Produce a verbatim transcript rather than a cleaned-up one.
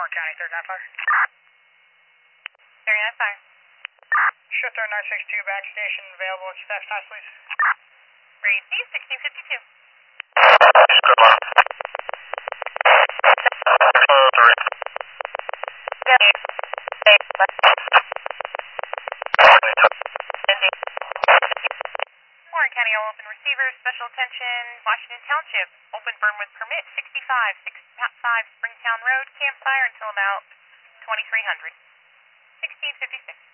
Warren County, thirty nine fire. thirty nine fire. Shifter nine six two, back station, available at staff times, please. Receive sixteen fifty-two. Good luck. Uh, sorry. Warren County, all open receivers, special attention, Washington Township, open burn with permit, sixty-five, sixty-five Springtown Road, campfire until about twenty-three hundred. sixteen fifty-six.